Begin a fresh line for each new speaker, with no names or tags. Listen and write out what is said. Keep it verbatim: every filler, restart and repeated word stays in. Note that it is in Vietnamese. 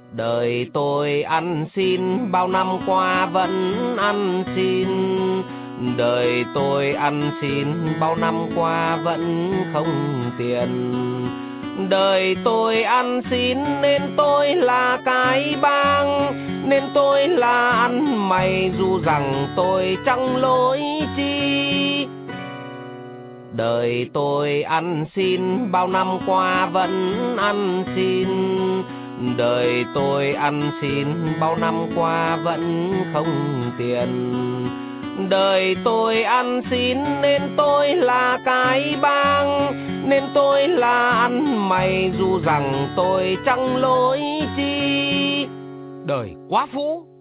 Đời tôi ăn xin, bao năm qua vẫn ăn xin. Đời tôi ăn xin, bao năm qua vẫn không tiền. Đời tôi ăn xin nên tôi là cái bang, nên tôi là ăn mày dù rằng tôi chẳng lỗi chi. Đời tôi ăn xin, bao năm qua vẫn ăn xin. Đời tôi ăn xin, bao năm qua vẫn không tiền. Đời tôi ăn xin nên tôi là cái bang, nên tôi là ăn mày dù rằng tôi chẳng lỗi chi.
Đời quá phú.